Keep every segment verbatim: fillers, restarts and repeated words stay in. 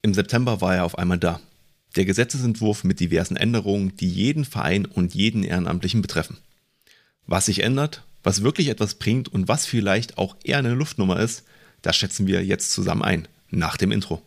Im September war er auf einmal da. Der Gesetzesentwurf mit diversen Änderungen, die jeden Verein und jeden Ehrenamtlichen betreffen. Was sich ändert, was wirklich etwas bringt und was vielleicht auch eher eine Luftnummer ist, das schätzen wir jetzt zusammen ein, nach dem Intro.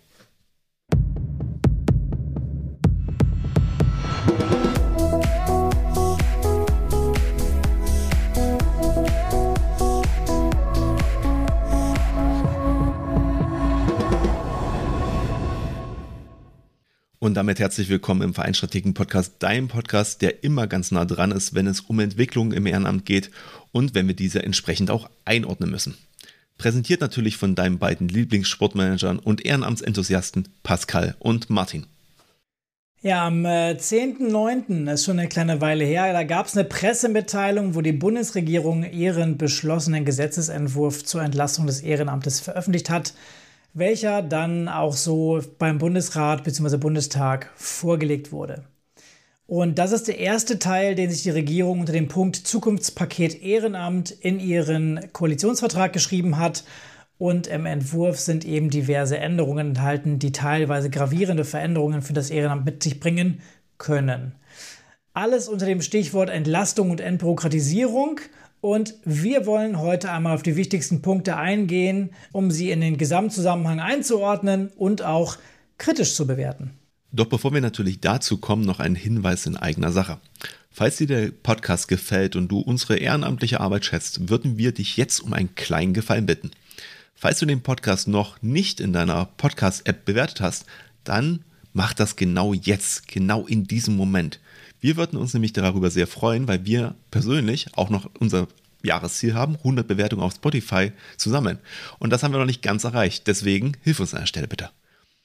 Und damit herzlich willkommen im Vereinsstrategen-Podcast, deinem Podcast, der immer ganz nah dran ist, wenn es um Entwicklung im Ehrenamt geht und wenn wir diese entsprechend auch einordnen müssen. Präsentiert natürlich von deinen beiden Lieblingssportmanagern und Ehrenamtsenthusiasten Pascal und Martin. Ja, am äh, zehnten neunten ist schon eine kleine Weile her, da gab es eine Pressemitteilung, wo die Bundesregierung ihren beschlossenen Gesetzesentwurf zur Entlastung des Ehrenamtes veröffentlicht hat, welcher dann auch so beim Bundesrat bzw. Bundestag vorgelegt wurde. Und das ist der erste Teil, den sich die Regierung unter dem Punkt Zukunftspaket Ehrenamt in ihren Koalitionsvertrag geschrieben hat. Und im Entwurf sind eben diverse Änderungen enthalten, die teilweise gravierende Veränderungen für das Ehrenamt mit sich bringen können. Alles unter dem Stichwort Entlastung und Entbürokratisierung. Und wir wollen heute einmal auf die wichtigsten Punkte eingehen, um sie in den Gesamtzusammenhang einzuordnen und auch kritisch zu bewerten. Doch bevor wir natürlich dazu kommen, noch ein Hinweis in eigener Sache. Falls dir der Podcast gefällt und du unsere ehrenamtliche Arbeit schätzt, würden wir dich jetzt um einen kleinen Gefallen bitten. Falls du den Podcast noch nicht in deiner Podcast-App bewertet hast, dann mach das genau jetzt, genau in diesem Moment. Wir würden uns nämlich darüber sehr freuen, weil wir persönlich auch noch unser Jahresziel haben, hundert Bewertungen auf Spotify zu sammeln. Und das haben wir noch nicht ganz erreicht. Deswegen hilf uns an der Stelle bitte.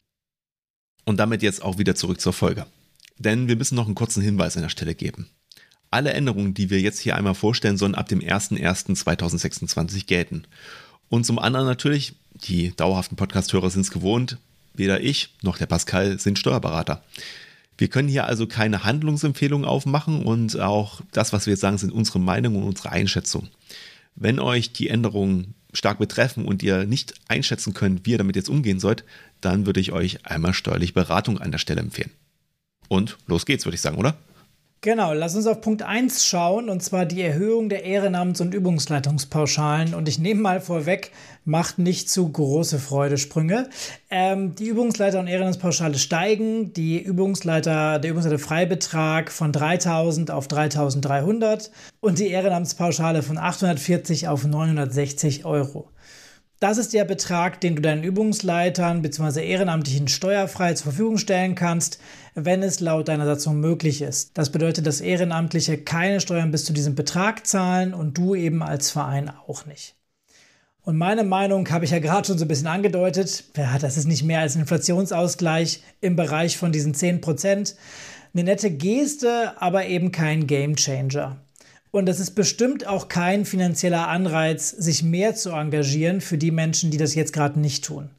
Und damit jetzt auch wieder zurück zur Folge. Denn wir müssen noch einen kurzen Hinweis an der Stelle geben. Alle Änderungen, die wir jetzt hier einmal vorstellen, sollen ab dem ersten ersten zweitausendsechsundzwanzig gelten. Und zum anderen natürlich, die dauerhaften Podcast-Hörer sind es gewohnt, weder ich noch der Pascal sind Steuerberater. Wir können hier also keine Handlungsempfehlungen aufmachen und auch das, was wir jetzt sagen, sind unsere Meinung und unsere Einschätzung. Wenn euch die Änderungen stark betreffen und ihr nicht einschätzen könnt, wie ihr damit jetzt umgehen sollt, dann würde ich euch einmal steuerliche Beratung an der Stelle empfehlen. Und los geht's, würde ich sagen, oder? Genau, lass uns auf Punkt eins schauen, und zwar die Erhöhung der Ehrenamts- und Übungsleitungspauschalen. Und ich nehme mal vorweg, macht nicht zu große Freudesprünge. Ähm, die Übungsleiter- und Ehrenamtspauschale steigen, die Übungsleiter, der Übungsleiterfreibetrag von dreitausend auf dreitausenddreihundert und die Ehrenamtspauschale von achthundertvierzig auf neunhundertsechzig Euro. Das ist der Betrag, den du deinen Übungsleitern bzw. Ehrenamtlichen steuerfrei zur Verfügung stellen kannst, wenn es laut deiner Satzung möglich ist. Das bedeutet, dass Ehrenamtliche keine Steuern bis zu diesem Betrag zahlen und du eben als Verein auch nicht. Und meine Meinung habe ich ja gerade schon so ein bisschen angedeutet. Ja, das ist nicht mehr als ein Inflationsausgleich im Bereich von diesen zehn Prozent. Eine nette Geste, aber eben kein Gamechanger. Und es ist bestimmt auch kein finanzieller Anreiz, sich mehr zu engagieren für die Menschen, die das jetzt gerade nicht tun.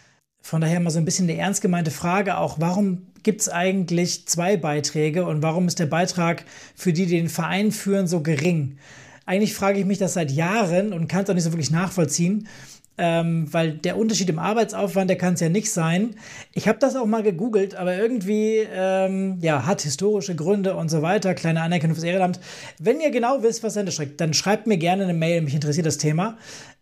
Von daher mal so ein bisschen eine ernst gemeinte Frage auch, warum gibt es eigentlich zwei Beiträge und warum ist der Beitrag für die, die den Verein führen, so gering? Eigentlich frage ich mich das seit Jahren und kann es auch nicht so wirklich nachvollziehen, ähm, weil der Unterschied im Arbeitsaufwand, der kann es ja nicht sein. Ich habe das auch mal gegoogelt, aber irgendwie ähm, ja, hat historische Gründe und so weiter, kleine Anerkennung fürs Ehrenamt. Wenn ihr genau wisst, was dahinter steckt, dann schreibt mir gerne eine Mail, mich interessiert das Thema.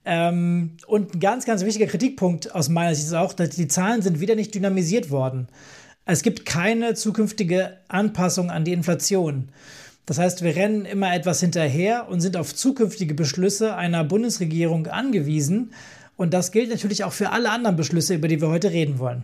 Ähm, und ein ganz, ganz wichtiger Kritikpunkt aus meiner Sicht ist auch, dass die Zahlen sind wieder nicht dynamisiert worden. Es gibt keine zukünftige Anpassung an die Inflation. Das heißt, wir rennen immer etwas hinterher und sind auf zukünftige Beschlüsse einer Bundesregierung angewiesen. Und das gilt natürlich auch für alle anderen Beschlüsse, über die wir heute reden wollen.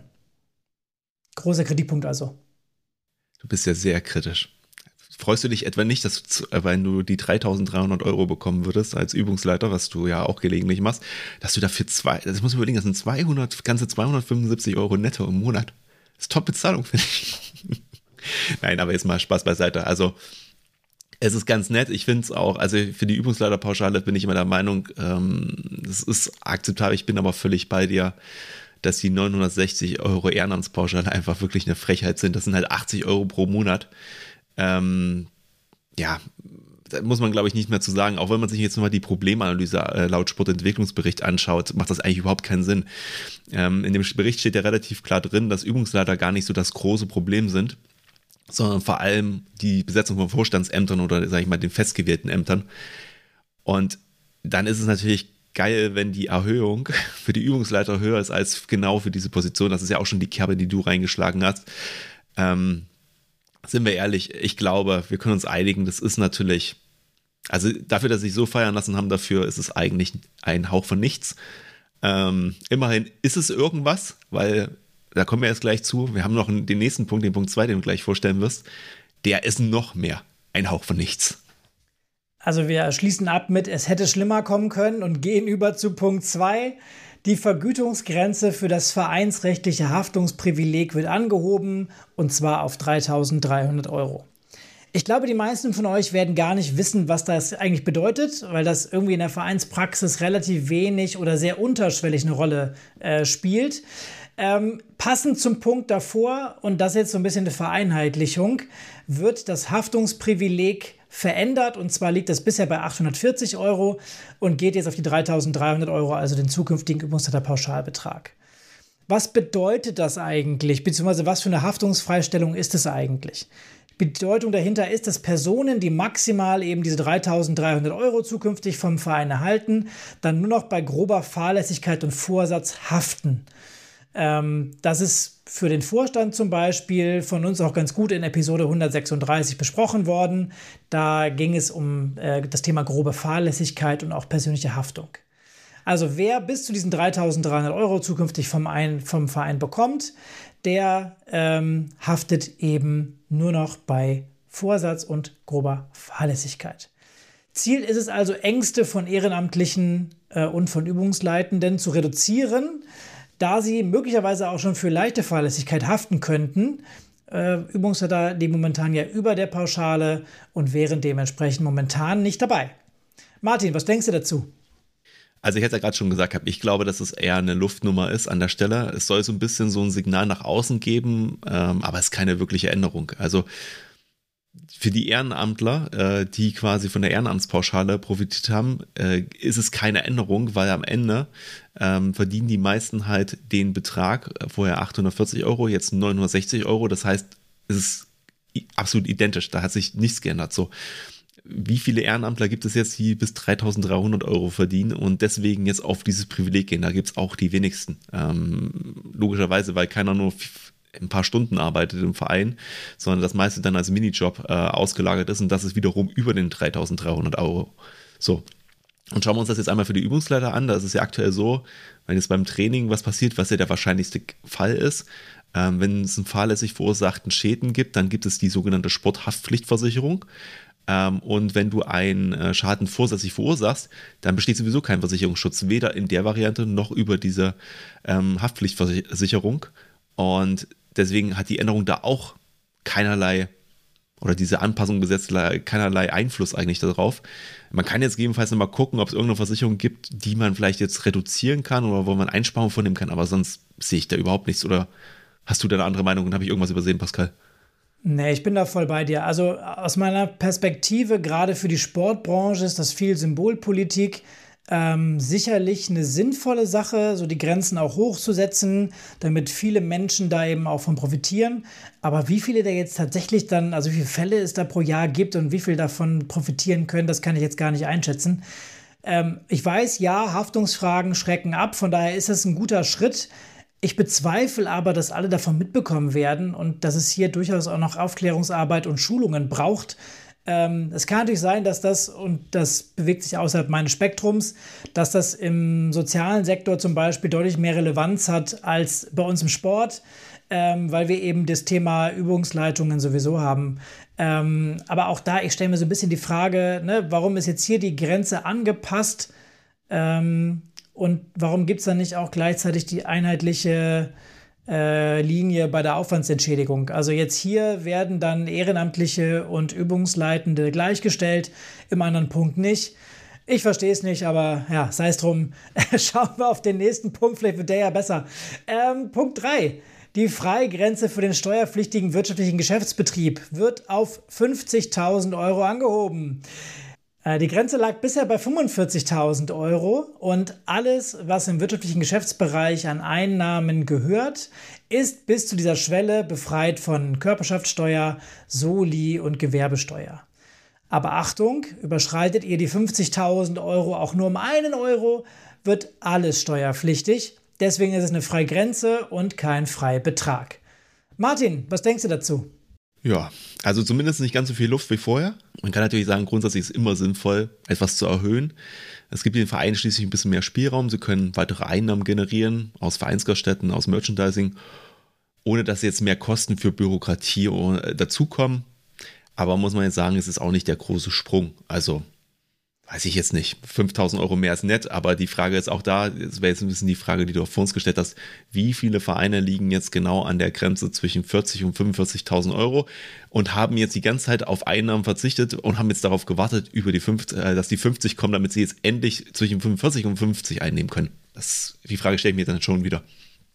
Großer Kritikpunkt also. Du bist ja sehr kritisch. Freust du dich etwa nicht, dass du, wenn du die dreitausenddreihundert Euro bekommen würdest als Übungsleiter, was du ja auch gelegentlich machst, dass du dafür zwei, das muss man überlegen, das sind zweihundert, ganze zweihundertfünfundsiebzig Euro netto im Monat. Das ist Top-Bezahlung, finde ich. Nein, aber jetzt mal Spaß beiseite. Also, es ist ganz nett, ich finde es auch, also für die Übungsleiterpauschale bin ich immer der Meinung, ähm, das ist akzeptabel, ich bin aber völlig bei dir, dass die neunhundertsechzig Euro Ehrenamtspauschale einfach wirklich eine Frechheit sind, das sind halt achtzig Euro pro Monat. Ähm, ja, da muss man, glaube ich, nicht mehr zu sagen. Auch wenn man sich jetzt nochmal die Problemanalyse äh, laut Sportentwicklungsbericht anschaut, macht das eigentlich überhaupt keinen Sinn. Ähm, in dem Bericht steht ja relativ klar drin, dass Übungsleiter gar nicht so das große Problem sind, sondern vor allem die Besetzung von Vorstandsämtern oder, sage ich mal, den festgewählten Ämtern. Und dann ist es natürlich geil, wenn die Erhöhung für die Übungsleiter höher ist als genau für diese Position. Das ist ja auch schon die Kerbe, die du reingeschlagen hast. Ähm, sind wir ehrlich, ich glaube, wir können uns einigen, das ist natürlich, also dafür, dass sie sich so feiern lassen haben, dafür ist es eigentlich ein Hauch von nichts. Ähm, immerhin ist es irgendwas, weil, da kommen wir jetzt gleich zu, wir haben noch den nächsten Punkt, den Punkt zwei, den du gleich vorstellen wirst, der ist noch mehr ein Hauch von nichts. Also wir schließen ab mit, es hätte schlimmer kommen können und gehen über zu Punkt zwei. Die Vergütungsgrenze für das vereinsrechtliche Haftungsprivileg wird angehoben, und zwar auf dreitausenddreihundert Euro. Ich glaube, die meisten von euch werden gar nicht wissen, was das eigentlich bedeutet, weil das irgendwie in der Vereinspraxis relativ wenig oder sehr unterschwellig eine Rolle äh, spielt. Ähm, passend zum Punkt davor, und das ist jetzt so ein bisschen eine Vereinheitlichung, wird das Haftungsprivileg verändert, und zwar liegt das bisher bei achthundertvierzig Euro und geht jetzt auf die dreitausenddreihundert Euro, also den zukünftigen Übungsleiterpauschalbetrag. Was bedeutet das eigentlich, beziehungsweise was für eine Haftungsfreistellung ist es eigentlich? Die Bedeutung dahinter ist, dass Personen, die maximal eben diese dreitausenddreihundert Euro zukünftig vom Verein erhalten, dann nur noch bei grober Fahrlässigkeit und Vorsatz haften. Ähm, das ist für den Vorstand zum Beispiel von uns auch ganz gut in Episode hundertsechsunddreißig besprochen worden. Da ging es um äh, das Thema grobe Fahrlässigkeit und auch persönliche Haftung. Also wer bis zu diesen dreitausenddreihundert Euro zukünftig vom, Ein- vom Verein bekommt, der ähm, haftet eben nur noch bei Vorsatz und grober Fahrlässigkeit. Ziel ist es also, Ängste von Ehrenamtlichen äh, und von Übungsleitenden zu reduzieren, da sie möglicherweise auch schon für leichte Fahrlässigkeit haften könnten. Äh, Übungsleiter liegen momentan ja über der Pauschale und wären dementsprechend momentan nicht dabei. Martin, was denkst du dazu? Also ich hätte ja gerade schon gesagt, ich glaube, dass es eher eine Luftnummer ist an der Stelle. Es soll so ein bisschen so ein Signal nach außen geben, ähm, aber es ist keine wirkliche Änderung. Also für die Ehrenamtler, äh, die quasi von der Ehrenamtspauschale profitiert haben, äh, ist es keine Änderung, weil am Ende ähm, verdienen die meisten halt den Betrag, äh, vorher achthundertvierzig Euro, jetzt neunhundertsechzig Euro. Das heißt, es ist i- absolut identisch, da hat sich nichts geändert. So, wie viele Ehrenamtler gibt es jetzt, die bis dreitausenddreihundert Euro verdienen und deswegen jetzt auf dieses Privileg gehen? Da gibt es auch die wenigsten. Ähm, logischerweise, weil keiner nur ein paar Stunden arbeitet im Verein, sondern das meiste dann als Minijob äh, ausgelagert ist, und das ist wiederum über den dreitausenddreihundert Euro. So. Und schauen wir uns das jetzt einmal für die Übungsleiter an. Da ist es ja aktuell so, wenn jetzt beim Training was passiert, was ja der wahrscheinlichste Fall ist, ähm, wenn es einen fahrlässig verursachten Schäden gibt, dann gibt es die sogenannte Sporthaftpflichtversicherung. Ähm, und wenn du einen äh, Schaden vorsätzlich verursachst, dann besteht sowieso kein Versicherungsschutz, weder in der Variante noch über diese ähm, Haftpflichtversicherung. Und deswegen hat die Änderung da auch keinerlei, oder diese Anpassung gesetzlich keinerlei Einfluss eigentlich darauf. Man kann jetzt gegebenenfalls nochmal gucken, ob es irgendeine Versicherung gibt, die man vielleicht jetzt reduzieren kann oder wo man Einsparungen vornehmen kann, aber sonst sehe ich da überhaupt nichts. Oder hast du da eine andere Meinung und habe ich irgendwas übersehen, Pascal? Nee, ich bin da voll bei dir. Also aus meiner Perspektive, gerade für die Sportbranche, ist das viel Symbolpolitik. Ähm, sicherlich eine sinnvolle Sache, so die Grenzen auch hochzusetzen, damit viele Menschen da eben auch von profitieren. Aber wie viele da jetzt tatsächlich dann, also wie viele Fälle es da pro Jahr gibt und wie viel davon profitieren können, das kann ich jetzt gar nicht einschätzen. Ähm, ich weiß, ja, Haftungsfragen schrecken ab, von daher ist es ein guter Schritt. Ich bezweifle aber, dass alle davon mitbekommen werden und dass es hier durchaus auch noch Aufklärungsarbeit und Schulungen braucht. Ähm, es kann natürlich sein, dass das, und das bewegt sich außerhalb meines Spektrums, dass das im sozialen Sektor zum Beispiel deutlich mehr Relevanz hat als bei uns im Sport, ähm, weil wir eben das Thema Übungsleitungen sowieso haben. Ähm, aber auch da, ich stelle mir so ein bisschen die Frage, ne, warum ist jetzt hier die Grenze angepasst? Ähm, und warum gibt es dann nicht auch gleichzeitig die einheitliche äh, Linie bei der Aufwandsentschädigung? Also jetzt hier werden dann Ehrenamtliche und Übungsleitende gleichgestellt, im anderen Punkt nicht. Ich verstehe es nicht, aber ja, sei es drum. Schauen wir auf den nächsten Punkt, vielleicht wird der ja besser. Ähm, Punkt drei. Die Freigrenze für den steuerpflichtigen wirtschaftlichen Geschäftsbetrieb wird auf fünfzigtausend Euro angehoben. Die Grenze lag bisher bei fünfundvierzigtausend Euro und alles, was im wirtschaftlichen Geschäftsbereich an Einnahmen gehört, ist bis zu dieser Schwelle befreit von Körperschaftssteuer, Soli und Gewerbesteuer. Aber Achtung, überschreitet ihr die fünfzigtausend Euro auch nur um einen Euro, wird alles steuerpflichtig. Deswegen ist es eine Freigrenze und kein Freibetrag. Martin, was denkst du dazu? Ja, also zumindest nicht ganz so viel Luft wie vorher. Man kann natürlich sagen, grundsätzlich ist es immer sinnvoll, etwas zu erhöhen. Es gibt den Vereinen schließlich ein bisschen mehr Spielraum. Sie können weitere Einnahmen generieren aus Vereinsgaststätten, aus Merchandising, ohne dass jetzt mehr Kosten für Bürokratie dazukommen. Aber muss man jetzt sagen, es ist auch nicht der große Sprung. Also weiß ich jetzt nicht, fünftausend Euro mehr ist nett, aber die Frage ist auch da, es wäre jetzt ein bisschen die Frage, die du vor uns gestellt hast, wie viele Vereine liegen jetzt genau an der Grenze zwischen vierzig und fünfundvierzigtausend Euro und haben jetzt die ganze Zeit auf Einnahmen verzichtet und haben jetzt darauf gewartet, über die fünfzig, dass die fünfzig kommen, damit sie jetzt endlich zwischen fünfundvierzig und fünfzig einnehmen können. Das, die Frage stelle ich mir dann schon wieder.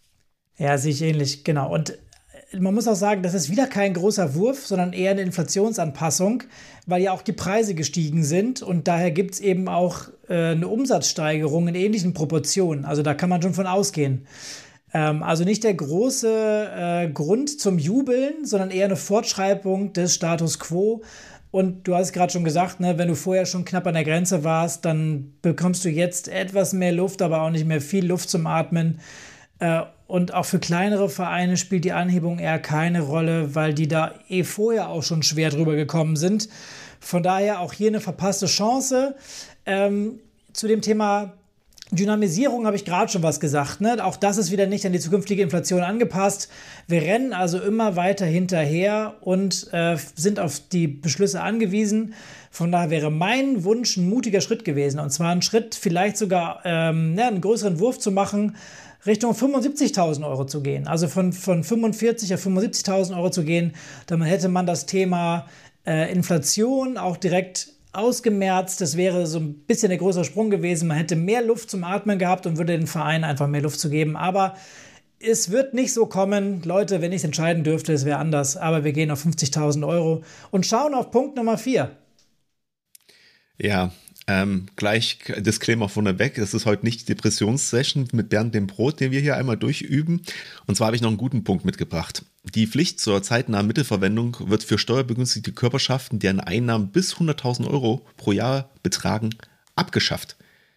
Ja, sehe ich ähnlich, genau. Und man muss auch sagen, das ist wieder kein großer Wurf, sondern eher eine Inflationsanpassung, weil ja auch die Preise gestiegen sind und daher gibt es eben auch äh, eine Umsatzsteigerung in ähnlichen Proportionen. Also da kann man schon von ausgehen. Ähm, also nicht der große äh, Grund zum Jubeln, sondern eher eine Fortschreibung des Status quo. Und du hast gerade schon gesagt, ne, wenn du vorher schon knapp an der Grenze warst, dann bekommst du jetzt etwas mehr Luft, aber auch nicht mehr viel Luft zum Atmen. Äh, Und auch für kleinere Vereine spielt die Anhebung eher keine Rolle, weil die da eh vorher auch schon schwer drüber gekommen sind. Von daher auch hier eine verpasste Chance. Ähm, zu dem Thema Dynamisierung habe ich gerade schon was gesagt. Ne? Auch das ist wieder nicht an die zukünftige Inflation angepasst. Wir rennen also immer weiter hinterher und äh, sind auf die Beschlüsse angewiesen. Von daher wäre mein Wunsch ein mutiger Schritt gewesen. Und zwar ein Schritt, vielleicht sogar ähm, ja, einen größeren Wurf zu machen, Richtung fünfundsiebzigtausend Euro zu gehen. Also von, von fünfundvierzig auf fünfundsiebzigtausend Euro zu gehen. Dann hätte man das Thema äh, Inflation auch direkt ausgemerzt. Das wäre so ein bisschen der größere Sprung gewesen. Man hätte mehr Luft zum Atmen gehabt und würde den Vereinen einfach mehr Luft zu geben. Aber es wird nicht so kommen. Leute, wenn ich es entscheiden dürfte, es wäre anders. Aber wir gehen auf fünfzigtausend Euro und schauen auf Punkt Nummer vier. Ja, Ähm, gleich Disclaimer vorneweg, es ist heute nicht die Depressionssession mit Bernd dem Brot, den wir hier einmal durchüben. Und zwar habe ich noch einen guten Punkt mitgebracht. Die Pflicht zur zeitnahen Mittelverwendung wird für steuerbegünstigte Körperschaften, deren Einnahmen bis hunderttausend Euro pro Jahr betragen, abgeschafft.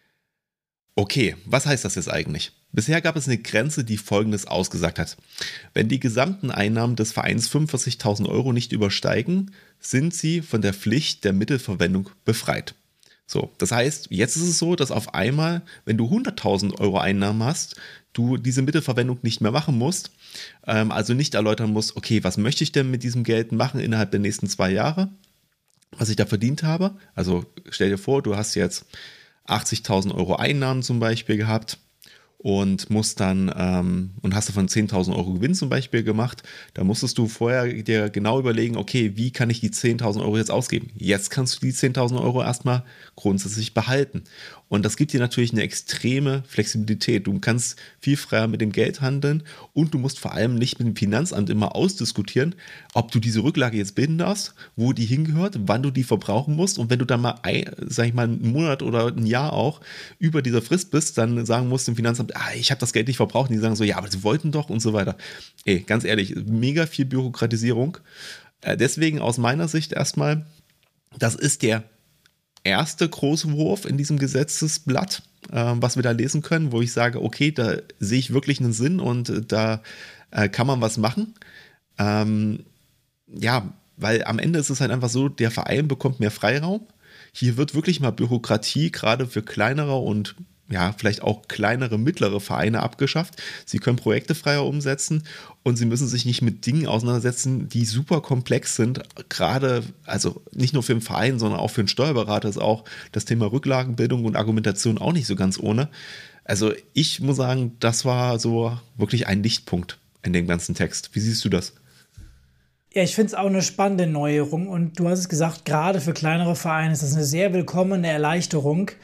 Okay, was heißt das jetzt eigentlich? Bisher gab es eine Grenze, die Folgendes ausgesagt hat. Wenn die gesamten Einnahmen des Vereins fünfundvierzigtausend Euro nicht übersteigen, sind sie von der Pflicht der Mittelverwendung befreit. So, das heißt, jetzt ist es so, dass auf einmal, wenn du hunderttausend Euro Einnahmen hast, du diese Mittelverwendung nicht mehr machen musst, ähm, also nicht erläutern musst, okay, was möchte ich denn mit diesem Geld machen innerhalb der nächsten zwei Jahre, was ich da verdient habe. Also stell dir vor, du hast jetzt achtzigtausend Euro Einnahmen zum Beispiel gehabt und musst dann ähm, und hast davon zehntausend Euro Gewinn zum Beispiel gemacht, da musstest du vorher dir genau überlegen, okay, wie kann ich die zehntausend Euro jetzt ausgeben? Jetzt kannst du die zehntausend Euro erstmal grundsätzlich behalten. Und das gibt dir natürlich eine extreme Flexibilität. Du kannst viel freier mit dem Geld handeln und du musst vor allem nicht mit dem Finanzamt immer ausdiskutieren, ob du diese Rücklage jetzt bilden darfst, wo die hingehört, wann du die verbrauchen musst. Und wenn du dann mal, ein, sag ich mal, einen Monat oder ein Jahr auch über dieser Frist bist, dann sagen musst dem Finanzamt, ah, ich habe das Geld nicht verbraucht. Und die sagen so, ja, aber sie wollten doch und so weiter. Ey, ganz ehrlich, mega viel Bürokratisierung. Äh, deswegen aus meiner Sicht erstmal, das ist der erste große Wurf in diesem Gesetzesblatt, äh, was wir da lesen können, wo ich sage, okay, da sehe ich wirklich einen Sinn und äh, da äh, kann man was machen. Ähm, ja, weil am Ende ist es halt einfach so, der Verein bekommt mehr Freiraum. Hier wird wirklich mal Bürokratie gerade für kleinere und ja, vielleicht auch kleinere, mittlere Vereine abgeschafft. Sie können Projekte freier umsetzen und sie müssen sich nicht mit Dingen auseinandersetzen, die super komplex sind. Gerade, also nicht nur für den Verein, sondern auch für den Steuerberater ist auch das Thema Rücklagenbildung und Argumentation auch nicht so ganz ohne. Also ich muss sagen, das war so wirklich ein Lichtpunkt in dem ganzen Text. Wie siehst du das? Ja, ich finde es auch eine spannende Neuerung und du hast es gesagt, gerade für kleinere Vereine ist das eine sehr willkommene Erleichterung.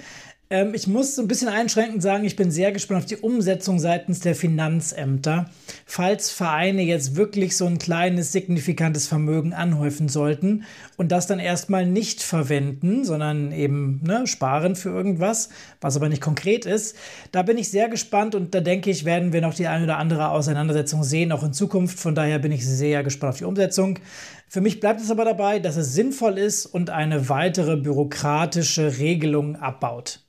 Ähm, ich muss so ein bisschen einschränkend sagen, ich bin sehr gespannt auf die Umsetzung seitens der Finanzämter. Falls Vereine jetzt wirklich so ein kleines, signifikantes Vermögen anhäufen sollten und das dann erstmal nicht verwenden, sondern eben ne, sparen für irgendwas, was aber nicht konkret ist, da bin ich sehr gespannt und da denke ich, werden wir noch die eine oder andere Auseinandersetzung sehen, auch in Zukunft. Von daher bin ich sehr gespannt auf die Umsetzung. Für mich bleibt es aber dabei, dass es sinnvoll ist und eine weitere bürokratische Regelung abbaut.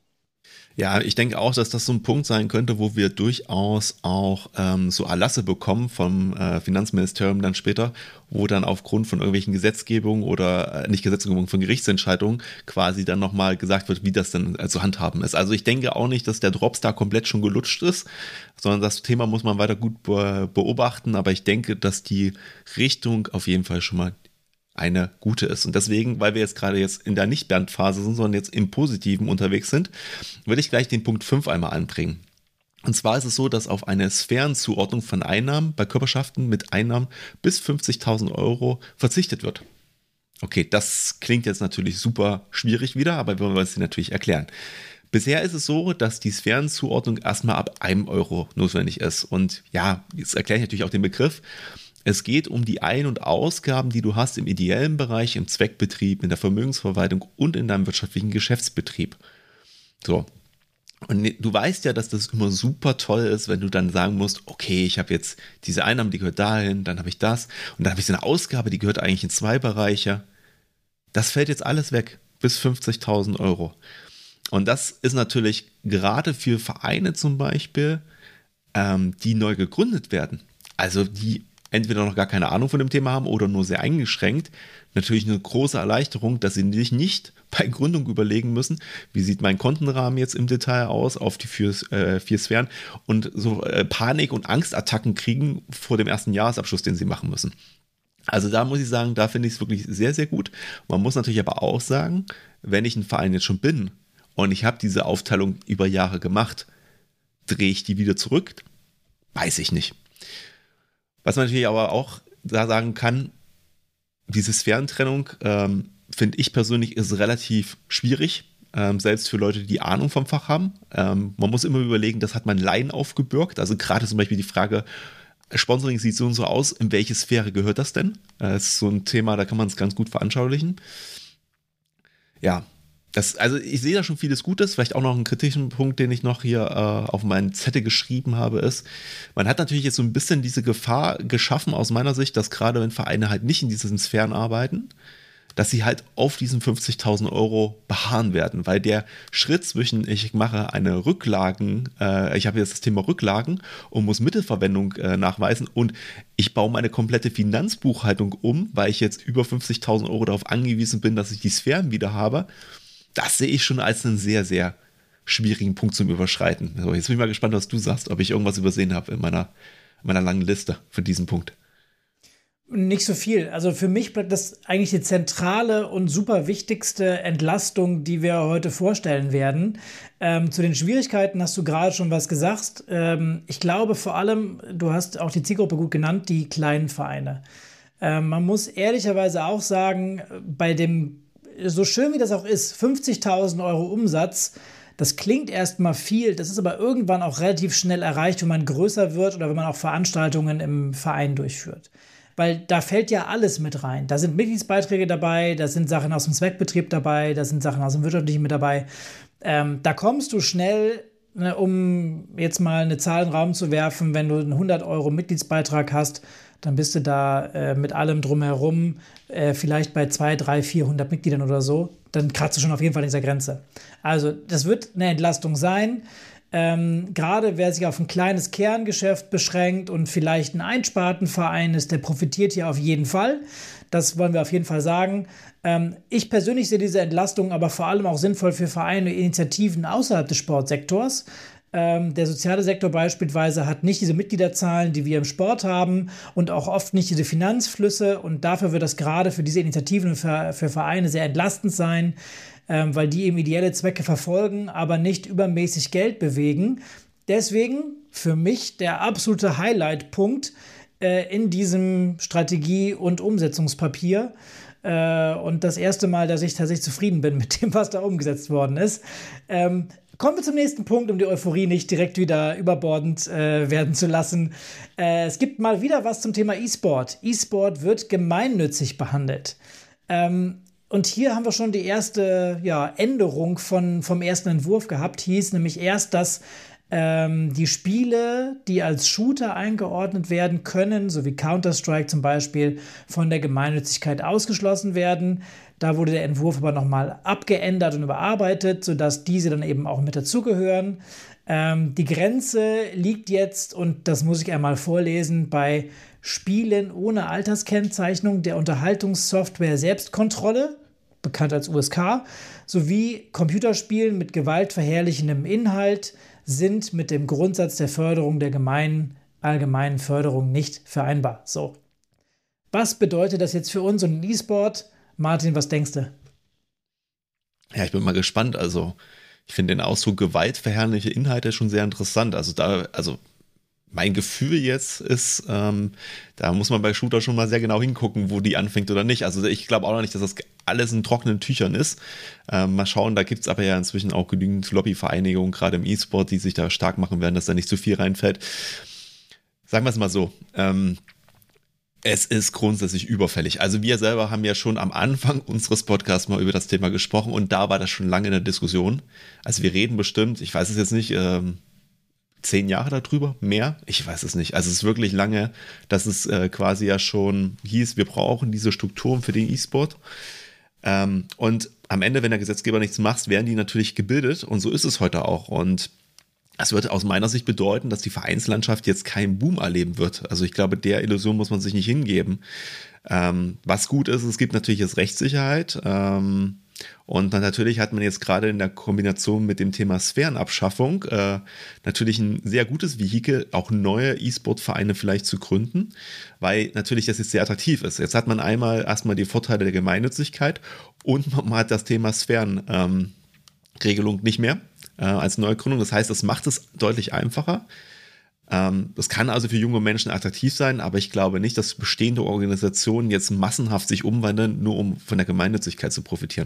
Ja, ich denke auch, dass das so ein Punkt sein könnte, wo wir durchaus auch ähm, so Erlasse bekommen vom äh, Finanzministerium dann später, wo dann aufgrund von irgendwelchen Gesetzgebungen oder äh, nicht Gesetzgebungen, von Gerichtsentscheidungen quasi dann nochmal gesagt wird, wie das dann äh, zu handhaben ist. Also ich denke auch nicht, dass der Drops da komplett schon gelutscht ist, sondern das Thema muss man weiter gut be- beobachten, aber ich denke, dass die Richtung auf jeden Fall schon mal eine gute ist. Und deswegen, weil wir jetzt gerade jetzt in der Nicht-Bernd-Phase sind, sondern jetzt im Positiven unterwegs sind, würde ich gleich den Punkt fünf einmal anbringen. Und zwar ist es so, dass auf eine Sphärenzuordnung von Einnahmen bei Körperschaften mit Einnahmen bis fünfzigtausend Euro verzichtet wird. Okay, das klingt jetzt natürlich super schwierig wieder, aber wir wollen es dir natürlich erklären. Bisher ist es so, dass die Sphärenzuordnung erstmal ab einem Euro notwendig ist. Und ja, jetzt erkläre ich natürlich auch den Begriff. Es geht um die Ein- und Ausgaben, die du hast im ideellen Bereich, im Zweckbetrieb, in der Vermögensverwaltung und in deinem wirtschaftlichen Geschäftsbetrieb. So. Und du weißt ja, dass das immer super toll ist, wenn du dann sagen musst, okay, ich habe jetzt diese Einnahme, die gehört dahin, dann habe ich das und dann habe ich so eine Ausgabe, die gehört eigentlich in zwei Bereiche. Das fällt jetzt alles weg, bis fünfzigtausend Euro. Und das ist natürlich gerade für Vereine zum Beispiel, ähm, die neu gegründet werden, also die entweder noch gar keine Ahnung von dem Thema haben oder nur sehr eingeschränkt, natürlich eine große Erleichterung, dass sie sich nicht bei Gründung überlegen müssen, wie sieht mein Kontenrahmen jetzt im Detail aus auf die vier, äh, vier Sphären und so äh, Panik- und Angstattacken kriegen vor dem ersten Jahresabschluss, den sie machen müssen. Also da muss ich sagen, da finde ich es wirklich sehr, sehr gut. Man muss natürlich aber auch sagen, wenn ich ein Verein jetzt schon bin und ich habe diese Aufteilung über Jahre gemacht, drehe ich die wieder zurück? Weiß ich nicht. Was man natürlich aber auch da sagen kann, diese Sphärentrennung, ähm, finde ich persönlich, ist relativ schwierig, ähm, selbst für Leute, die Ahnung vom Fach haben. Ähm, man muss immer überlegen, das hat man Laien aufgebürgt. Also gerade zum Beispiel die Frage, Sponsoring sieht so und so aus, in welche Sphäre gehört das denn? Das ist so ein Thema, da kann man es ganz gut veranschaulichen. Ja, das, also ich sehe da schon vieles Gutes. Vielleicht auch noch einen kritischen Punkt, den ich noch hier äh, auf meinen Zettel geschrieben habe, ist, man hat natürlich jetzt so ein bisschen diese Gefahr geschaffen aus meiner Sicht, dass gerade wenn Vereine halt nicht in diesen Sphären arbeiten, dass sie halt auf diesen fünfzigtausend Euro beharren werden, weil der Schritt zwischen ich mache eine Rücklagen, äh, ich habe jetzt das Thema Rücklagen und muss Mittelverwendung äh, nachweisen und ich baue meine komplette Finanzbuchhaltung um, weil ich jetzt über fünfzigtausend Euro darauf angewiesen bin, dass ich die Sphären wieder habe. Das sehe ich schon als einen sehr, sehr schwierigen Punkt zum Überschreiten. So, jetzt bin ich mal gespannt, was du sagst, ob ich irgendwas übersehen habe in meiner, in meiner langen Liste für diesen Punkt. Nicht so viel. Also für mich bleibt das eigentlich die zentrale und super wichtigste Entlastung, die wir heute vorstellen werden. Ähm, zu den Schwierigkeiten hast du gerade schon was gesagt. Ähm, ich glaube vor allem, du hast auch die Zielgruppe gut genannt, die kleinen Vereine. Ähm, man muss ehrlicherweise auch sagen, bei dem, so schön wie das auch ist, fünfzigtausend Euro Umsatz, das klingt erstmal viel, das ist aber irgendwann auch relativ schnell erreicht, wenn man größer wird oder wenn man auch Veranstaltungen im Verein durchführt. Weil da fällt ja alles mit rein. Da sind Mitgliedsbeiträge dabei, da sind Sachen aus dem Zweckbetrieb dabei, da sind Sachen aus dem Wirtschaftlichen mit dabei. Ähm, da kommst du schnell, ne, um jetzt mal eine Zahl in den Raum zu werfen, wenn du einen hundert Euro Mitgliedsbeitrag hast, dann bist du da äh, mit allem drumherum äh, vielleicht bei zweihundert, dreihundert, vierhundert Mitgliedern oder so. Dann kratzt du schon auf jeden Fall an dieser Grenze. Also das wird eine Entlastung sein. Ähm, gerade wer sich auf ein kleines Kerngeschäft beschränkt und vielleicht ein Einspartenverein ist, der profitiert hier auf jeden Fall. Das wollen wir auf jeden Fall sagen. Ähm, ich persönlich sehe diese Entlastung aber vor allem auch sinnvoll für Vereine und Initiativen außerhalb des Sportsektors. Ähm, der soziale Sektor beispielsweise hat nicht diese Mitgliederzahlen, die wir im Sport haben und auch oft nicht diese Finanzflüsse und dafür wird das gerade für diese Initiativen und für, für Vereine sehr entlastend sein, ähm, weil die eben ideelle Zwecke verfolgen, aber nicht übermäßig Geld bewegen. Deswegen für mich der absolute Highlight-Punkt äh, in diesem Strategie- und Umsetzungspapier. Äh, und das erste Mal, dass ich tatsächlich zufrieden bin mit dem, was da umgesetzt worden ist. Ähm, Kommen wir zum nächsten Punkt, um die Euphorie nicht direkt wieder überbordend äh, werden zu lassen. Äh, es gibt mal wieder was zum Thema E-Sport. E-Sport wird gemeinnützig behandelt. Ähm, und hier haben wir schon die erste ja, Änderung von, vom ersten Entwurf gehabt. Hieß nämlich erst, dass ähm, die Spiele, die als Shooter eingeordnet werden können, so wie Counter-Strike zum Beispiel, von der Gemeinnützigkeit ausgeschlossen werden. Da wurde der Entwurf aber nochmal abgeändert und überarbeitet, sodass diese dann eben auch mit dazugehören. Ähm, die Grenze liegt jetzt, und das muss ich einmal vorlesen, bei Spielen ohne Alterskennzeichnung der Unterhaltungssoftware Selbstkontrolle, bekannt als U S K, sowie Computerspielen mit gewaltverherrlichendem Inhalt sind mit dem Grundsatz der Förderung der gemeinen, allgemeinen Förderung nicht vereinbar. So. Was bedeutet das jetzt für uns und den E-Sport? Martin, was denkst du? Ja, ich bin mal gespannt. Also, ich finde den Ausdruck gewaltverherrliche Inhalte schon sehr interessant. Also, da, also, mein Gefühl jetzt ist, ähm, da muss man bei Shooter schon mal sehr genau hingucken, wo die anfängt oder nicht. Also ich glaube auch noch nicht, dass das alles in trockenen Tüchern ist. Ähm, mal schauen, da gibt es aber ja inzwischen auch genügend Lobbyvereinigungen, gerade im E-Sport, die sich da stark machen werden, dass da nicht zu viel reinfällt. Sagen wir es mal so, ähm, es ist grundsätzlich überfällig. Also wir selber haben ja schon am Anfang unseres Podcasts mal über das Thema gesprochen und da war das schon lange in der Diskussion. Also wir reden bestimmt, ich weiß es jetzt nicht, ähm, zehn Jahre darüber, mehr? Ich weiß es nicht. Also es ist wirklich lange, dass es äh, quasi ja schon hieß, wir brauchen diese Strukturen für den E-Sport. Ähm, und am Ende, wenn der Gesetzgeber nichts macht, werden die natürlich gebildet und so ist es heute auch. Und das wird aus meiner Sicht bedeuten, dass die Vereinslandschaft jetzt keinen Boom erleben wird. Also ich glaube, der Illusion muss man sich nicht hingeben. Ähm, was gut ist, es gibt natürlich jetzt Rechtssicherheit. Ähm, Und dann natürlich hat man jetzt gerade in der Kombination mit dem Thema Sphärenabschaffung äh, natürlich ein sehr gutes Vehikel, auch neue E-Sport-Vereine vielleicht zu gründen, weil natürlich das jetzt sehr attraktiv ist. Jetzt hat man einmal erstmal die Vorteile der Gemeinnützigkeit und man hat das Thema Sphärenregelung ähm, nicht mehr äh, als Neugründung. Das heißt, das macht es deutlich einfacher. Ähm, das kann also für junge Menschen attraktiv sein, aber ich glaube nicht, dass bestehende Organisationen jetzt massenhaft sich umwandeln, nur um von der Gemeinnützigkeit zu profitieren.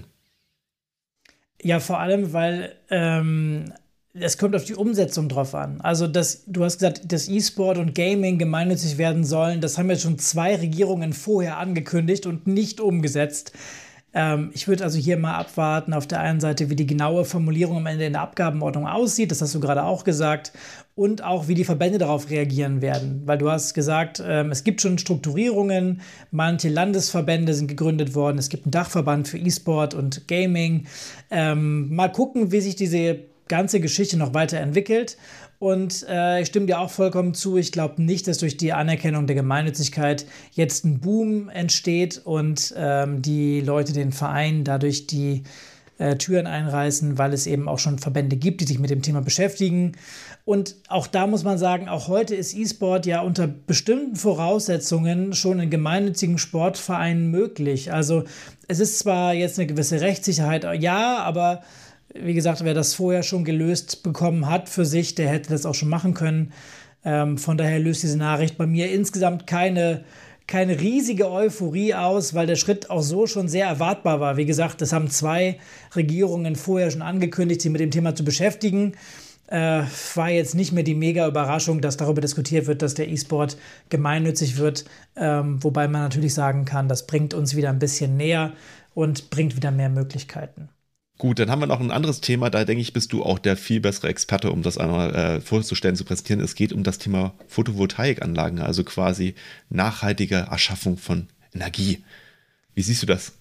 Ja, vor allem, weil ähm, es kommt auf die Umsetzung drauf an. Also das, du hast gesagt, dass E-Sport und Gaming gemeinnützig werden sollen. Das haben jetzt schon zwei Regierungen vorher angekündigt und nicht umgesetzt. Ähm, ich würde also hier mal abwarten, auf der einen Seite, wie die genaue Formulierung am Ende in der Abgabenordnung aussieht. Das hast du gerade auch gesagt. Und auch, wie die Verbände darauf reagieren werden. Weil du hast gesagt, ähm, es gibt schon Strukturierungen. Manche Landesverbände sind gegründet worden. Es gibt einen Dachverband für E-Sport und Gaming. Ähm, mal gucken, wie sich diese ganze Geschichte noch weiterentwickelt. Und äh, ich stimme dir auch vollkommen zu. Ich glaube nicht, dass durch die Anerkennung der Gemeinnützigkeit jetzt ein Boom entsteht und ähm, die Leute den Verein dadurch die äh, Türen einreißen, weil es eben auch schon Verbände gibt, die sich mit dem Thema beschäftigen. Und auch da muss man sagen, auch heute ist E-Sport ja unter bestimmten Voraussetzungen schon in gemeinnützigen Sportvereinen möglich. Also es ist zwar jetzt eine gewisse Rechtssicherheit, ja, aber wie gesagt, wer das vorher schon gelöst bekommen hat für sich, der hätte das auch schon machen können. Ähm, von daher löst diese Nachricht bei mir insgesamt keine, keine riesige Euphorie aus, weil der Schritt auch so schon sehr erwartbar war. Wie gesagt, das haben zwei Regierungen vorher schon angekündigt, sich mit dem Thema zu beschäftigen. Äh, war jetzt nicht mehr die mega Überraschung, dass darüber diskutiert wird, dass der E-Sport gemeinnützig wird. Ähm, wobei man natürlich sagen kann, das bringt uns wieder ein bisschen näher und bringt wieder mehr Möglichkeiten. Gut, dann haben wir noch ein anderes Thema, da denke ich, bist du auch der viel bessere Experte, um das einmal äh, vorzustellen, zu präsentieren. Es geht um das Thema Photovoltaikanlagen, also quasi nachhaltige Erschaffung von Energie. Wie siehst du das?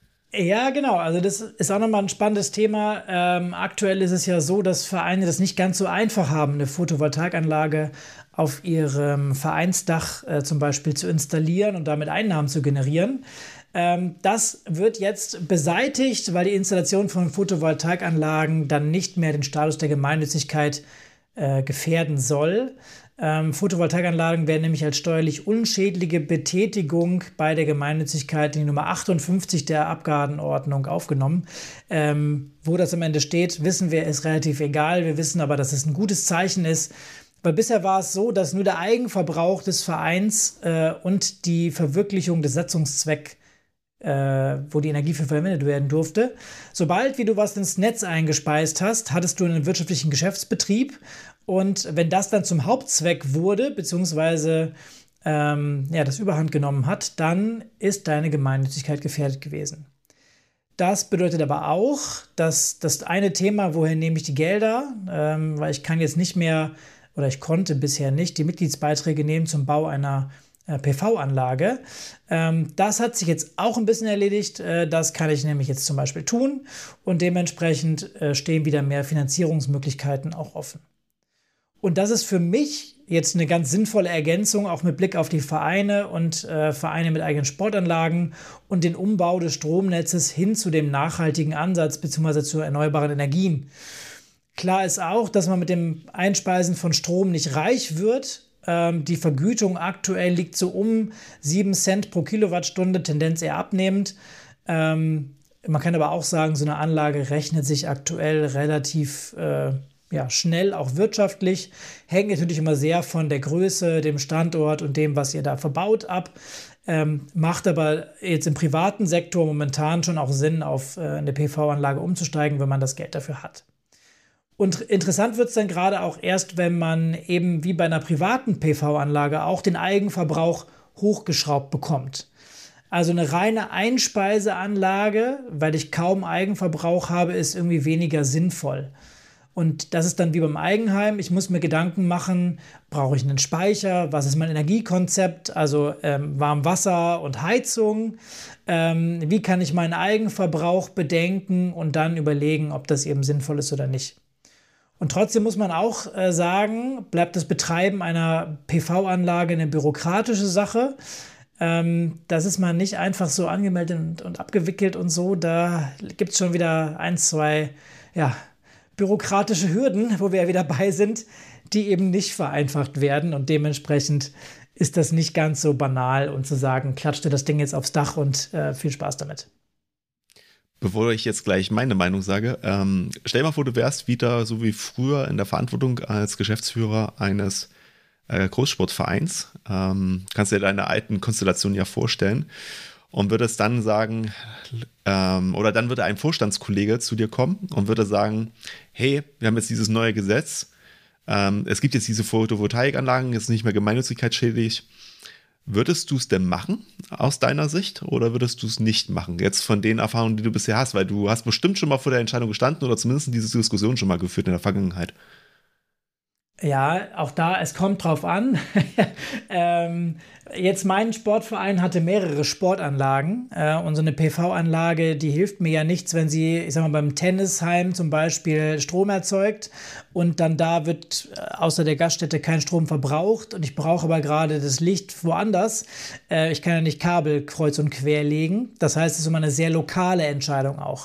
Ja, genau. Also das ist auch nochmal ein spannendes Thema. Ähm, aktuell ist es ja so, dass Vereine das nicht ganz so einfach haben, eine Photovoltaikanlage auf ihrem Vereinsdach äh, zum Beispiel zu installieren und damit Einnahmen zu generieren. Ähm, das wird jetzt beseitigt, weil die Installation von Photovoltaikanlagen dann nicht mehr den Status der Gemeinnützigkeit äh, gefährden soll. Ähm, Photovoltaikanlagen werden nämlich als steuerlich unschädliche Betätigung bei der Gemeinnützigkeit in die Nummer achtundfünfzig der Abgabenordnung aufgenommen. Ähm, wo das am Ende steht, wissen wir, ist relativ egal. Wir wissen aber, dass es ein gutes Zeichen ist, weil bisher war es so, dass nur der Eigenverbrauch des Vereins äh, und die Verwirklichung des Satzungszwecks äh, wo die Energie für verwendet werden durfte. Sobald wie du was ins Netz eingespeist hast, hattest du einen wirtschaftlichen Geschäftsbetrieb. Und wenn das dann zum Hauptzweck wurde, beziehungsweise ähm, ja, das Überhand genommen hat, dann ist deine Gemeinnützigkeit gefährdet gewesen. Das bedeutet aber auch, dass das eine Thema, woher nehme ich die Gelder, ähm, weil ich kann jetzt nicht mehr oder ich konnte bisher nicht die Mitgliedsbeiträge nehmen zum Bau einer äh, P V-Anlage. Ähm, das hat sich jetzt auch ein bisschen erledigt. Äh, das kann ich nämlich jetzt zum Beispiel tun und dementsprechend äh, stehen wieder mehr Finanzierungsmöglichkeiten auch offen. Und das ist für mich jetzt eine ganz sinnvolle Ergänzung, auch mit Blick auf die Vereine und äh, Vereine mit eigenen Sportanlagen und den Umbau des Stromnetzes hin zu dem nachhaltigen Ansatz bzw. zu erneuerbaren Energien. Klar ist auch, dass man mit dem Einspeisen von Strom nicht reich wird. Ähm, die Vergütung aktuell liegt so um sieben Cent pro Kilowattstunde, Tendenz eher abnehmend. Ähm, man kann aber auch sagen, so eine Anlage rechnet sich aktuell relativ äh, ja, schnell, auch wirtschaftlich. Hängt natürlich immer sehr von der Größe, dem Standort und dem, was ihr da verbaut, ab. Ähm, macht aber jetzt im privaten Sektor momentan schon auch Sinn, auf äh, eine P V-Anlage umzusteigen, wenn man das Geld dafür hat. Und interessant wird es dann gerade auch erst, wenn man eben wie bei einer privaten P V-Anlage auch den Eigenverbrauch hochgeschraubt bekommt. Also eine reine Einspeiseanlage, weil ich kaum Eigenverbrauch habe, ist irgendwie weniger sinnvoll. Und das ist dann wie beim Eigenheim. Ich muss mir Gedanken machen, brauche ich einen Speicher? Was ist mein Energiekonzept? Also ähm, Warmwasser und Heizung. Ähm, wie kann ich meinen Eigenverbrauch bedenken und dann überlegen, ob das eben sinnvoll ist oder nicht? Und trotzdem muss man auch äh, sagen, bleibt das Betreiben einer P V-Anlage eine bürokratische Sache. Ähm, das ist mal nicht einfach so angemeldet und, und abgewickelt und so. Da gibt es schon wieder ein, zwei, ja, bürokratische Hürden, wo wir ja wieder bei sind, die eben nicht vereinfacht werden und dementsprechend ist das nicht ganz so banal und zu sagen, klatscht dir das Ding jetzt aufs Dach und äh, viel Spaß damit. Bevor ich jetzt gleich meine Meinung sage, ähm, stell mal vor, du wärst wieder so wie früher in der Verantwortung als Geschäftsführer eines äh, Großsportvereins. Ähm, kannst dir deine alten Konstellationen ja vorstellen. Und würde es dann sagen, ähm, oder dann würde ein Vorstandskollege zu dir kommen und würde sagen, hey, wir haben jetzt dieses neue Gesetz, ähm, es gibt jetzt diese Photovoltaikanlagen, jetzt nicht mehr gemeinnützigkeitsschädlich. Würdest du es denn machen aus deiner Sicht oder würdest du es nicht machen? Jetzt von den Erfahrungen, die du bisher hast, weil du hast bestimmt schon mal vor der Entscheidung gestanden oder zumindest diese Diskussion schon mal geführt in der Vergangenheit. Ja, auch da, es kommt drauf an. ähm, jetzt mein Sportverein hatte mehrere Sportanlagen äh, und so eine P V-Anlage, die hilft mir ja nichts, wenn sie, ich sag mal, beim Tennisheim zum Beispiel Strom erzeugt und dann da wird äh, außer der Gaststätte kein Strom verbraucht und ich brauche aber gerade das Licht woanders. Äh, ich kann ja nicht Kabel kreuz und quer legen. Das heißt, es ist immer eine sehr lokale Entscheidung auch.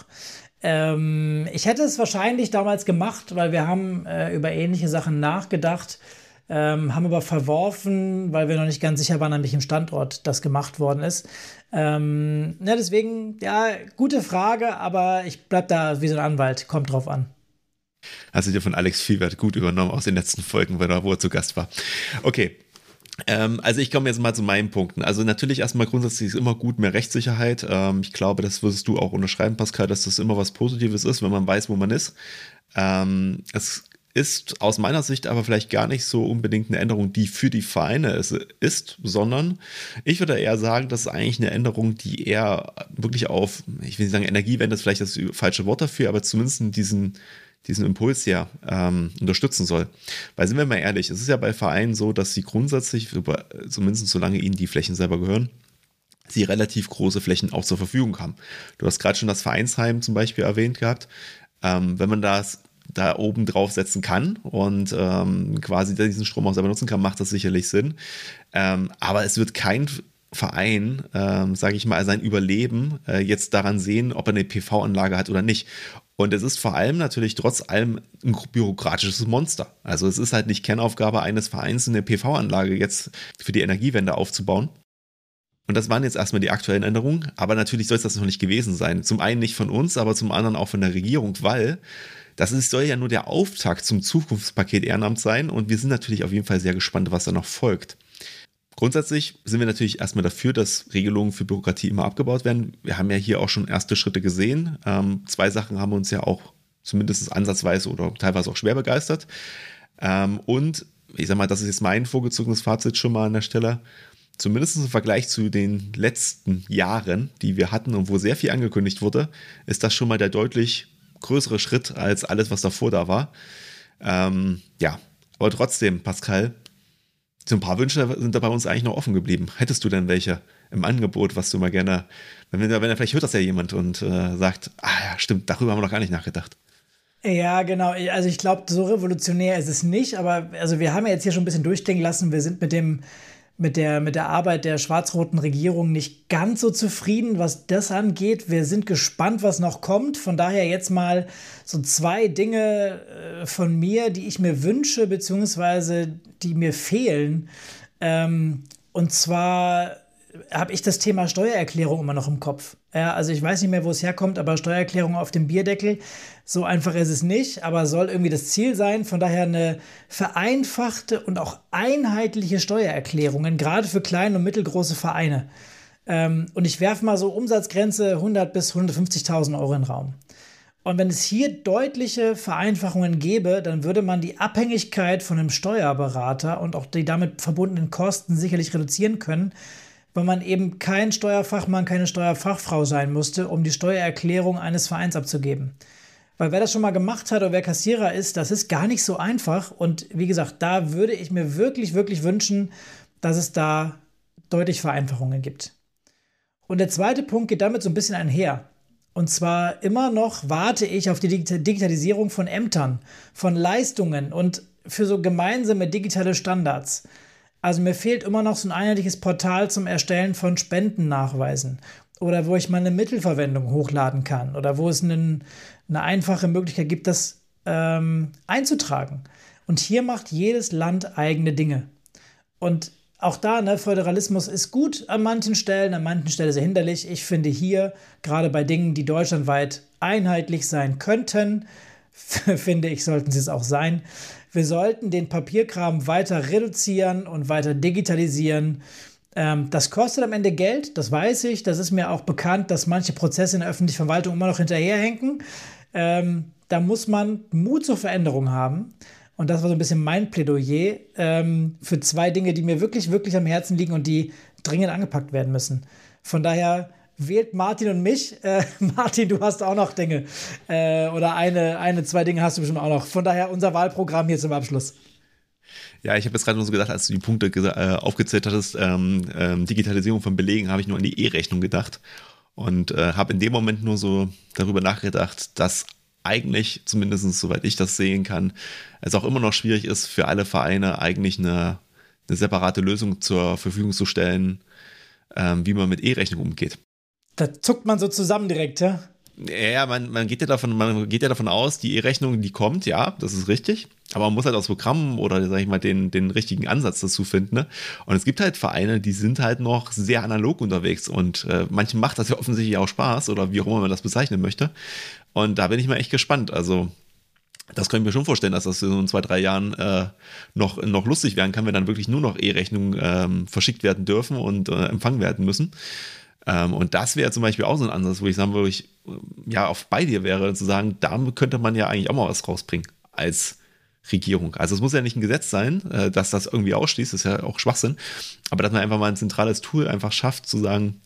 Ich hätte es wahrscheinlich damals gemacht, weil wir haben äh, über ähnliche Sachen nachgedacht, ähm, haben aber verworfen, weil wir noch nicht ganz sicher waren, an welchem Standort das gemacht worden ist. Ähm, ja, deswegen, ja, gute Frage, aber ich bleib da wie so ein Anwalt, kommt drauf an. Hast du dir von Alex Vielwert gut übernommen aus den letzten Folgen, wo er zu Gast war. Okay. Ähm, also ich komme jetzt mal zu meinen Punkten. Also natürlich erstmal grundsätzlich ist immer gut mehr Rechtssicherheit. Ähm, ich glaube, das würdest du auch unterschreiben, Pascal, dass das immer was Positives ist, wenn man weiß, wo man ist. Ähm, es ist aus meiner Sicht aber vielleicht gar nicht so unbedingt eine Änderung, die für die Vereine ist, sondern ich würde eher sagen, das ist eigentlich eine Änderung, die eher wirklich auf, ich will nicht sagen Energiewende ist vielleicht das falsche Wort dafür, aber zumindest diesen diesen Impuls ja ähm, unterstützen soll. Weil sind wir mal ehrlich, es ist ja bei Vereinen so, dass sie grundsätzlich, zumindest solange ihnen die Flächen selber gehören, sie relativ große Flächen auch zur Verfügung haben. Du hast gerade schon das Vereinsheim zum Beispiel erwähnt gehabt. Ähm, wenn man das da oben drauf setzen kann und ähm, quasi diesen Strom auch selber nutzen kann, macht das sicherlich Sinn. Ähm, aber es wird kein Verein, ähm, sage ich mal, sein Überleben äh, jetzt daran sehen, ob er eine P V-Anlage hat oder nicht. Und es ist vor allem natürlich trotz allem ein bürokratisches Monster. Also es ist halt nicht Kernaufgabe eines Vereins, eine P V-Anlage jetzt für die Energiewende aufzubauen. Und das waren jetzt erstmal die aktuellen Änderungen. Aber natürlich soll es das noch nicht gewesen sein. Zum einen nicht von uns, aber zum anderen auch von der Regierung, weil das ist, soll ja nur der Auftakt zum Zukunftspaket Ehrenamt sein. Und wir sind natürlich auf jeden Fall sehr gespannt, was da noch folgt. Grundsätzlich sind wir natürlich erstmal dafür, dass Regelungen für Bürokratie immer abgebaut werden. Wir haben ja hier auch schon erste Schritte gesehen. Ähm, zwei Sachen haben uns ja auch zumindest ansatzweise oder teilweise auch schwer begeistert. Ähm, und ich sag mal, das ist jetzt mein vorgezogenes Fazit schon mal an der Stelle. Zumindest im Vergleich zu den letzten Jahren, die wir hatten und wo sehr viel angekündigt wurde, ist das schon mal der deutlich größere Schritt als alles, was davor da war. Ähm, ja, aber trotzdem, Pascal, so ein paar Wünsche sind da bei uns eigentlich noch offen geblieben. Hättest du denn welche im Angebot, was du mal gerne, wenn, wenn, wenn vielleicht hört das ja jemand und äh, sagt, ah ja, stimmt, darüber haben wir noch gar nicht nachgedacht. Ja, genau. Also ich glaube, so revolutionär ist es nicht, aber also wir haben ja jetzt hier schon ein bisschen durchklingen lassen, wir sind mit dem mit der, mit der Arbeit der schwarz-roten Regierung nicht ganz so zufrieden, was das angeht. Wir sind gespannt, was noch kommt. Von daher jetzt mal so zwei Dinge äh, von mir, die ich mir wünsche, beziehungsweise die mir fehlen. Ähm, und zwar habe ich das Thema Steuererklärung immer noch im Kopf. Ja, also ich weiß nicht mehr, wo es herkommt, aber Steuererklärung auf dem Bierdeckel, so einfach ist es nicht, aber soll irgendwie das Ziel sein. Von daher eine vereinfachte und auch einheitliche Steuererklärungen, gerade für kleine und mittelgroße Vereine. Ähm, und ich werfe mal so Umsatzgrenze hundert bis hundertfünfzigtausend Euro in den Raum. Und wenn es hier deutliche Vereinfachungen gäbe, dann würde man die Abhängigkeit von einem Steuerberater und auch die damit verbundenen Kosten sicherlich reduzieren können, weil man eben kein Steuerfachmann, keine Steuerfachfrau sein musste, um die Steuererklärung eines Vereins abzugeben. Weil wer das schon mal gemacht hat oder wer Kassierer ist, das ist gar nicht so einfach. Und wie gesagt, da würde ich mir wirklich, wirklich wünschen, dass es da deutlich Vereinfachungen gibt. Und der zweite Punkt geht damit so ein bisschen einher. Und zwar immer noch warte ich auf die Digitalisierung von Ämtern, von Leistungen und für so gemeinsame digitale Standards. Also mir fehlt immer noch so ein einheitliches Portal zum Erstellen von Spendennachweisen oder wo ich meine Mittelverwendung hochladen kann oder wo es einen, eine einfache Möglichkeit gibt, das ähm, einzutragen. Und hier macht jedes Land eigene Dinge. Und auch da, ne, Föderalismus ist gut an manchen Stellen, an manchen Stellen sehr hinderlich. Ich finde hier, gerade bei Dingen, die deutschlandweit einheitlich sein könnten, finde ich, sollten sie es auch sein. Wir sollten den Papierkram weiter reduzieren und weiter digitalisieren. Ähm, das kostet am Ende Geld, das weiß ich. Das ist mir auch bekannt, dass manche Prozesse in der öffentlichen Verwaltung immer noch hinterherhängen. Ähm, da muss man Mut zur Veränderung haben. Und das war so ein bisschen mein Plädoyer ähm, für zwei Dinge, die mir wirklich, wirklich am Herzen liegen und die dringend angepackt werden müssen. Von daher wählt Martin und mich. Äh, Martin, du hast auch noch Dinge. Äh, oder eine, eine, zwei Dinge hast du bestimmt auch noch. Von daher unser Wahlprogramm hier zum Abschluss. Ja, ich habe jetzt gerade nur so gedacht, als du die Punkte äh, aufgezählt hattest, ähm, ähm, Digitalisierung von Belegen, habe ich nur an die E-Rechnung gedacht. Und äh, habe in dem Moment nur so darüber nachgedacht, dass eigentlich, zumindest soweit ich das sehen kann, es auch immer noch schwierig ist, für alle Vereine eigentlich eine, eine separate Lösung zur Verfügung zu stellen, ähm, wie man mit E-Rechnung umgeht. Da zuckt man so zusammen direkt, ja? Ja, man, man, geht ja davon, man geht ja davon aus, die E-Rechnung, die kommt, ja, das ist richtig. Aber man muss halt aus Programmen oder, sag ich mal, den, den richtigen Ansatz dazu finden. Ne? Und es gibt halt Vereine, die sind halt noch sehr analog unterwegs. Und äh, manchen macht das ja offensichtlich auch Spaß oder wie auch immer man das bezeichnen möchte. Und da bin ich mal echt gespannt. Also das kann ich mir schon vorstellen, dass das in so zwei, drei Jahren äh, noch, noch lustig werden kann, wenn dann wirklich nur noch E-Rechnungen ähm, verschickt werden dürfen und äh, empfangen werden müssen. Ähm, und das wäre zum Beispiel auch so ein Ansatz, wo ich sagen würde, ich ja auf bei dir wäre, zu sagen, da könnte man ja eigentlich auch mal was rausbringen als Regierung. Also es muss ja nicht ein Gesetz sein, äh, dass das irgendwie ausschließt, das ist ja auch Schwachsinn, aber dass man einfach mal ein zentrales Tool einfach schafft, zu sagen,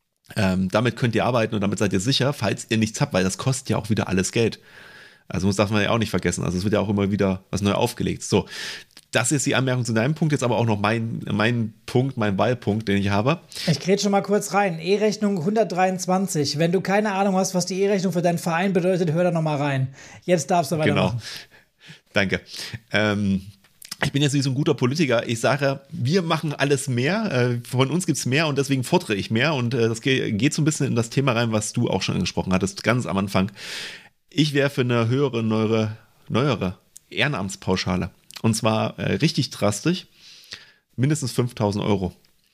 ähm, damit könnt ihr arbeiten und damit seid ihr sicher, falls ihr nichts habt, weil das kostet ja auch wieder alles Geld. Also das darf man ja auch nicht vergessen. Also es wird ja auch immer wieder was neu aufgelegt. So, das ist die Anmerkung zu deinem Punkt. Jetzt aber auch noch mein, mein Punkt, mein Wahlpunkt, den ich habe. Ich grätsche schon mal kurz rein. E-Rechnung hundertdreiundzwanzig. Wenn du keine Ahnung hast, was die E-Rechnung für deinen Verein bedeutet, hör da noch mal rein. Jetzt darfst du weitermachen. Genau. Danke. Ähm, ich bin jetzt nicht so ein guter Politiker. Ich sage, wir machen alles mehr. Äh, von uns gibt es mehr und deswegen fordere ich mehr. Und äh, das geht, geht so ein bisschen in das Thema rein, was du auch schon angesprochen hattest, ganz am Anfang. Ich wäre für eine höhere, neuere, neuere Ehrenamtspauschale. Und zwar äh, richtig drastisch. Mindestens fünftausend Euro.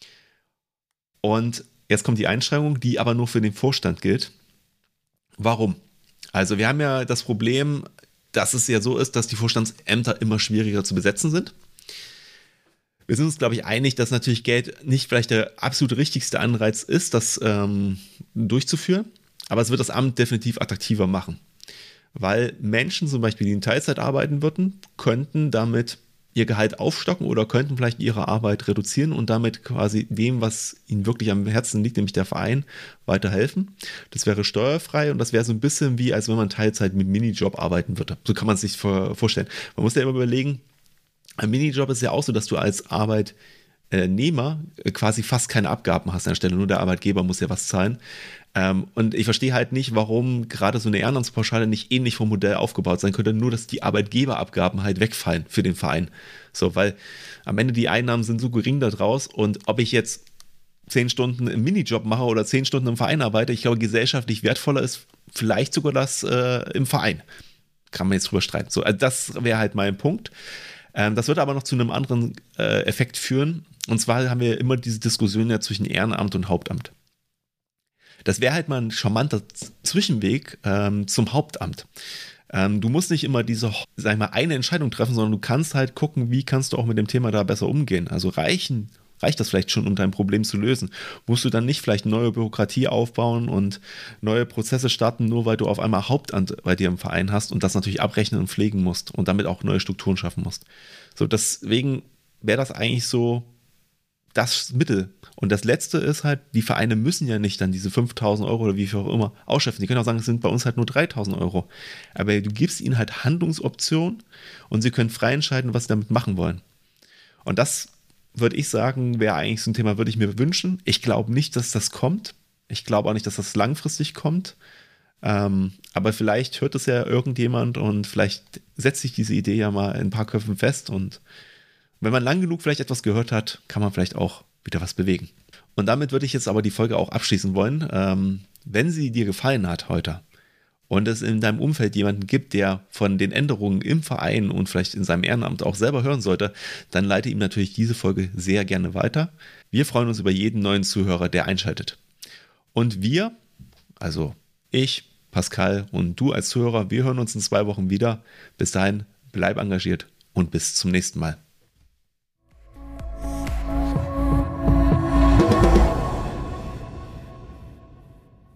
Und jetzt kommt die Einschränkung, die aber nur für den Vorstand gilt. Warum? Also wir haben ja das Problem, dass es ja so ist, dass die Vorstandsämter immer schwieriger zu besetzen sind. Wir sind uns, glaube ich, einig, dass natürlich Geld nicht vielleicht der absolut richtigste Anreiz ist, das ähm, durchzuführen, aber es wird das Amt definitiv attraktiver machen. Weil Menschen zum Beispiel, die in Teilzeit arbeiten würden, könnten damit ihr Gehalt aufstocken oder könnten vielleicht ihre Arbeit reduzieren und damit quasi dem, was ihnen wirklich am Herzen liegt, nämlich der Verein, weiterhelfen. Das wäre steuerfrei und das wäre so ein bisschen wie, als wenn man Teilzeit mit Minijob arbeiten würde. So kann man es sich vorstellen. Man muss ja immer überlegen, ein Minijob ist ja auch so, dass du als Arbeitnehmer quasi fast keine Abgaben hast an der Stelle, nur der Arbeitgeber muss ja was zahlen. Und ich verstehe halt nicht, warum gerade so eine Ehrenamtspauschale nicht ähnlich vom Modell aufgebaut sein könnte, nur dass die Arbeitgeberabgaben halt wegfallen für den Verein. So, weil am Ende die Einnahmen sind so gering da draus und ob ich jetzt zehn Stunden im Minijob mache oder zehn Stunden im Verein arbeite, ich glaube, gesellschaftlich wertvoller ist vielleicht sogar das äh, im Verein. Kann man jetzt drüber streiten. So, also das wäre halt mein Punkt. Ähm, das wird aber noch zu einem anderen äh, Effekt führen. Und zwar haben wir immer diese Diskussion ja zwischen Ehrenamt und Hauptamt. Das wäre halt mal ein charmanter Zwischenweg ähm, zum Hauptamt. Ähm, du musst nicht immer diese, sag ich mal, eine Entscheidung treffen, sondern du kannst halt gucken, wie kannst du auch mit dem Thema da besser umgehen. Also reichen, reicht das vielleicht schon, um dein Problem zu lösen? Musst du dann nicht vielleicht neue Bürokratie aufbauen und neue Prozesse starten, nur weil du auf einmal Hauptamt bei dir im Verein hast und das natürlich abrechnen und pflegen musst und damit auch neue Strukturen schaffen musst. So, deswegen wäre das eigentlich so das Mittel. Und das Letzte ist halt, die Vereine müssen ja nicht dann diese fünftausend Euro oder wie viel auch immer ausschöpfen. Die können auch sagen, es sind bei uns halt nur dreitausend Euro. Aber du gibst ihnen halt Handlungsoptionen und sie können frei entscheiden, was sie damit machen wollen. Und das, würde ich sagen, wäre eigentlich so ein Thema, würde ich mir wünschen. Ich glaube nicht, dass das kommt. Ich glaube auch nicht, dass das langfristig kommt. Ähm, aber vielleicht hört es ja irgendjemand und vielleicht setzt sich diese Idee ja mal in ein paar Köpfen fest und wenn man lang genug vielleicht etwas gehört hat, kann man vielleicht auch wieder was bewegen. Und damit würde ich jetzt aber die Folge auch abschließen wollen. Ähm, wenn sie dir gefallen hat heute und es in deinem Umfeld jemanden gibt, der von den Änderungen im Verein und vielleicht in seinem Ehrenamt auch selber hören sollte, dann leite ihm natürlich diese Folge sehr gerne weiter. Wir freuen uns über jeden neuen Zuhörer, der einschaltet. Und wir, also ich, Pascal und du als Zuhörer, wir hören uns in zwei Wochen wieder. Bis dahin, bleib engagiert und bis zum nächsten Mal.